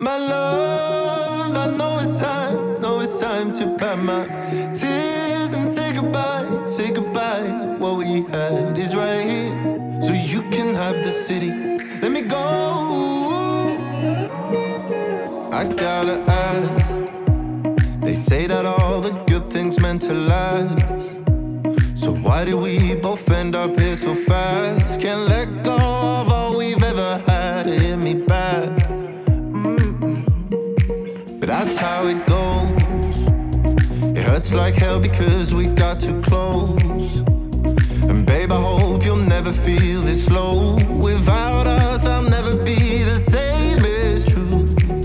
My love, I know it's time to pack my tears and say goodbye, say goodbye. What we had is right here, so you can have the city. Let me go. I gotta ask. They say that all the good things meant to last. So why did we both end up here so fast? Can't let go of all we've ever had to hit me back. But that's how it goes. It hurts like hell because we got too close. And babe, I hope you'll never feel this low. Without us, I'll never be the same, it's true.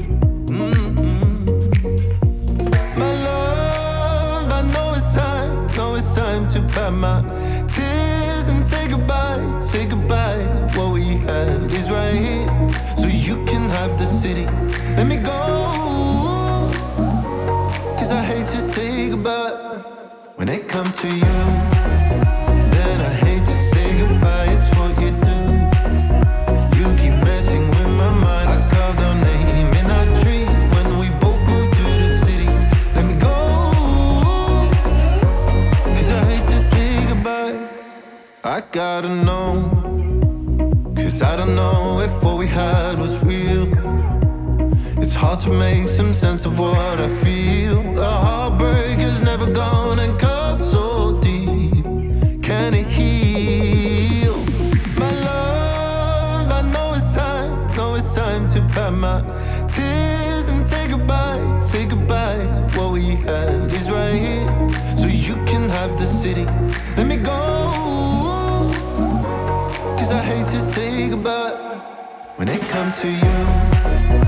My love, I know it's time to pack my tears and say goodbye, say goodbye. What we had is right here, so you can have the city. Let me go, 'cause I hate to say goodbye. When it comes to you, then I hate to say goodbye. It's what you do. You keep messing with my mind. I carved our name in our tree when we both moved to the city. Let me go, 'cause I hate to say goodbye. I gotta know, 'cause I don't know if what we had was real. It's hard to make some sense of what I feel. A heartbreak is never gonna cut so deep. Can it heal? My love, I know it's time to pack my tears and say goodbye, say goodbye. What we had is right here, so you can have the city. Let me go, 'cause I hate to say goodbye. When it comes to you,